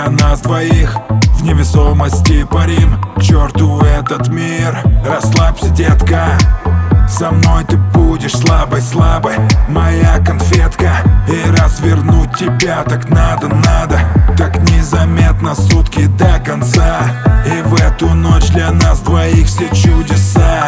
для нас двоих. В невесомости парим, к черту этот мир. Расслабься, детка, со мной ты будешь слабой-слабой, моя конфетка. И развернуть тебя так надо, так незаметно, сутки до конца. И в эту ночь для нас двоих все чудеса.